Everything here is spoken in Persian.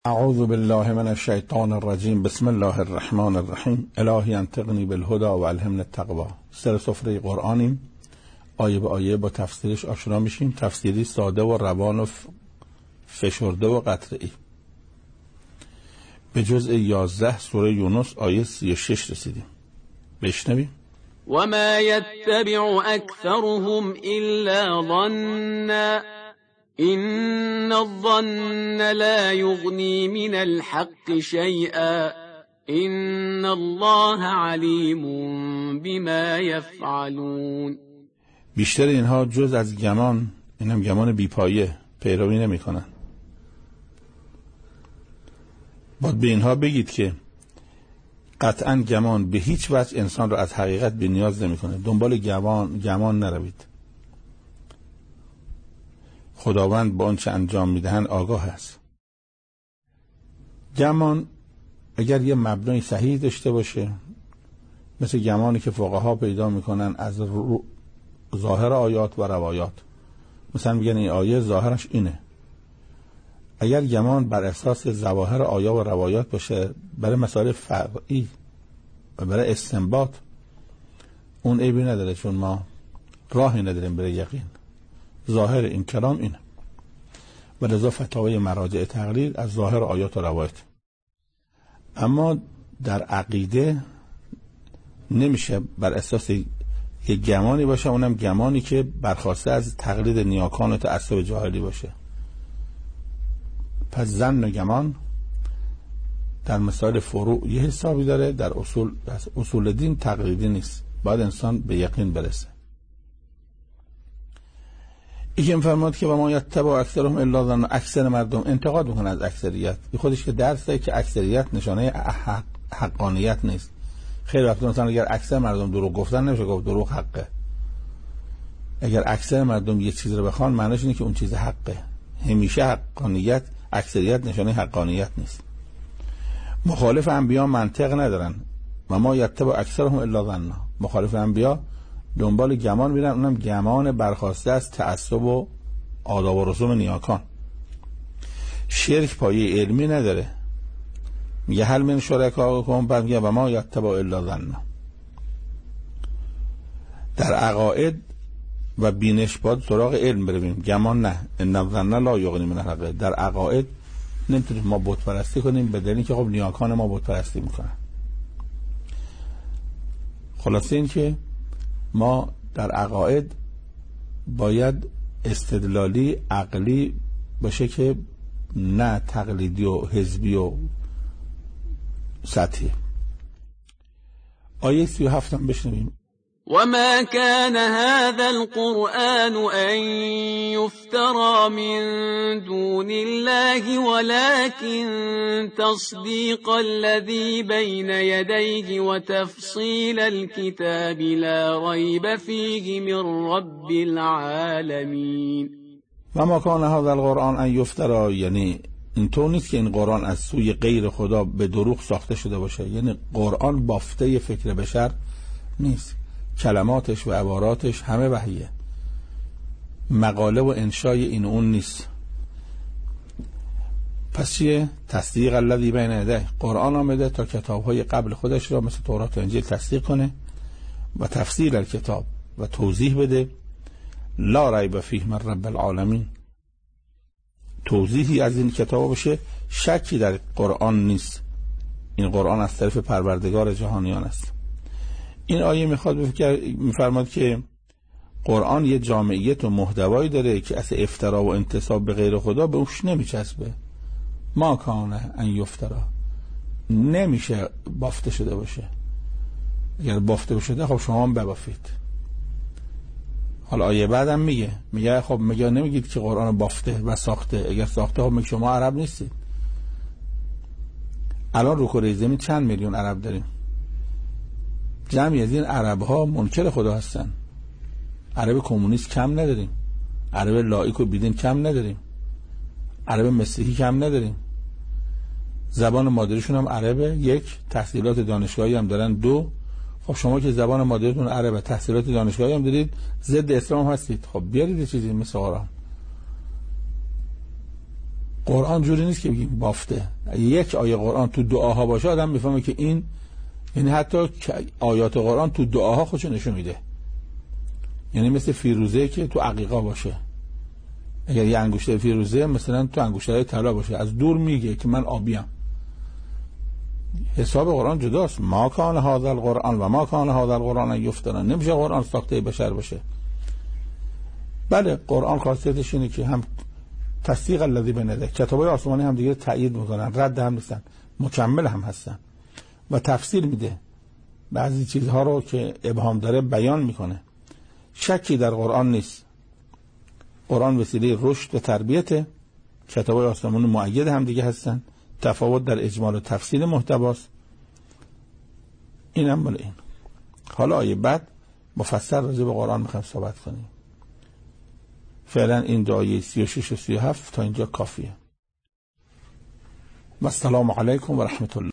اعوذ بالله من الشیطان الرجیم. بسم الله الرحمن الرحیم. الهی انطقنی بالهدی و الهمنی التقوی. سر سفره قرآنیم، آیه به آیه با تفسیرش آشنا میشیم. تفسیری ساده و روان و فشرده و قطعی. به جزء 11 سوره یونس آیه 36 رسیدیم. بشنویم. وما يتبع أكثرهم إلا ظنا إن الظن لا يغني من الحق شيئا إن الله عليم بما يفعلون. بیشتر اینها جز از گمان، اینم گمان بیپایه، پیروی نمی کنن. باید به اینها بگید که قطعا گمان به هیچ وجه انسان را از حقیقت بی نیاز نمی کنه. دنبال گمان نروید. خداوند با آنچه انجام میدهند آگاه است. گمان اگر یه مبنای صحیح داشته باشه، مثل گمانی که فقها پیدا میکنن از ظاهر آیات و روایات، مثلا میگن این آیه ظاهرش اینه. اگر گمان بر اساس ظواهر آیات و روایات باشه برای مسائل فرعی و برای استنباط، اون عیبی نداره، چون ما راهی نداریم برای یقین. ظاهر این کلام اینه و لذا فتاوی مراجع تقلید از ظاهر آیات و روایت. اما در عقیده نمیشه بر اساس یک گمانی باشه، اونم گمانی که برخواسته از تقلید نیاکان و تعصب جاهلی باشه. پس ظن و گمان در مسائل فروع یه حسابی داره، در اصول دین تقلیدی نیست. باید انسان به یقین برسه. این فرمود که و ما یتبع اکثرهم الا ظن، اکثر مردم انتقاد میکنه از اکثریت. این خودش که درس داره که اکثریت نشانه حقانیت نیست. خیلی وقتا مثلا اگر اکثر مردم دروغ گفتن نمیشه گفت دروغ حقه. اگر اکثر مردم یه چیز رو بخوان معنیش اینه که اون چیز حقه. همیشه حقانیت، اکثریت نشانه حقانیت نیست. مخالف انبیا منطق ندارن. و ما یتبع اکثرهم الا ظن. مخالف انبیا دنبال گمان میرن، اونم گمان برخواسته از تعصب و آداب و رسوم نیاکان. شرک پایه علمی نداره. میگه هل من شرکاکم، بعد میگه و ما یتبع الا ظن. در عقاید و بینش باید سراغ علم برویم، گمان نه. ان الظن لا یغنی من الحق. در عقاید نمیتونیم ما بت پرستی کنیم به دلیلی که خب نیاکان ما بت پرستی میکنن. خلاصه این که ما در عقاید باید استدلالی عقلی باشه که نه تقلیدی و حزبی و سطحی. آیه 37 هم بشنویم. وما كان هذا القرآن أن يفترى من دون الله ولكن تصديق الذي بين يديه وتفصيل الكتاب لا ريب فيه من رب العالمين. وما كان هذا القرآن أن يفترى، یعنی اینطور نیست که این قرآن از سوی غیر خدا به دروغ ساخته شده باشه. یعنی قرآن بافته فکر بشر نیست. کلماتش و عباراتش همه وحیه. مقاله و انشای این اون نیست. پس چیه؟ تصدیق الذی بین یدیه. قرآن آمده تا کتاب‌های قبل خودش را مثل تورات و انجیل تصدیق کنه و تفسیر الکتاب و توضیح بده. لا ریب فیه من رب العالمین. توضیحی از این کتاب باشه، شکی در قرآن نیست. این قرآن از طرف پروردگار جهانیان است. این آیه میفرماد که قرآن یه جامعیت و محتوایی داره که اصلا افترا و انتساب به غیر خدا به اوش نمیچسبه. ما کانه ان یفترا، نمیشه بافته شده باشه. اگر بافته شده خب شما هم ببافید. حالا آیه بعدم میگه خب میگه نمیگید که قرآن بافته و ساخته. اگر ساخته خب شما عرب نیستید. الان رو کره زمین چند میلیون عرب داریم؟ جمعی از این عرب ها منکر خدا هستن. عرب کمونیست کم نداریم، عرب لایک و بیدین کم نداریم، عرب مسیحی کم نداریم. زبان مادریشون هم عربه، 1. تحصیلات دانشگاهی هم دارن، 2. خب شما که زبان مادریتون عربه، تحصیلات دانشگاهی هم دارید، ضد اسلام هستید. خب بیارید چیزی مثل قرآن. قرآن جوری نیست که بگیم بافته. یک آیه قرآن تو دعاها باشه آدم میفهمه که این، یعنی حتی آیات قرآن تو دعاها خودشو نشون میده. یعنی مثل فیروزه که تو عقیقا باشه، اگر یه انگشتر فیروزه مثلا تو انگشترهای طلا باشه، از دور میگه که من آبیم. حساب قرآن جداست. ما کان هذا القرآن و ما کان هذا القرآن یفترا. نمیشه قرآن ساخته بشر باشه. بله قرآن خاصیتش اینه که هم تصدیق الذی بین یدیه، کتابای آسمانی هم دیگه تایید میکنن، رد هم نیستن، مکمل هم هستن و تفسیر میده، بعضی چیزها رو که ابهام داره بیان میکنه. شکی در قرآن نیست. قرآن وسیله رشد و تربیت، کتابای آسمانی مؤید هم دیگه هستن، تفاوت در اجمال و تفصیل محتواست. اینم مال این. حالا آیه بعد مفصل راجع به قرآن میخوایم صحبت کنیم. فعلا این دو آیه 36 و 37 تا اینجا کافیه. و السلام علیکم و رحمت الله.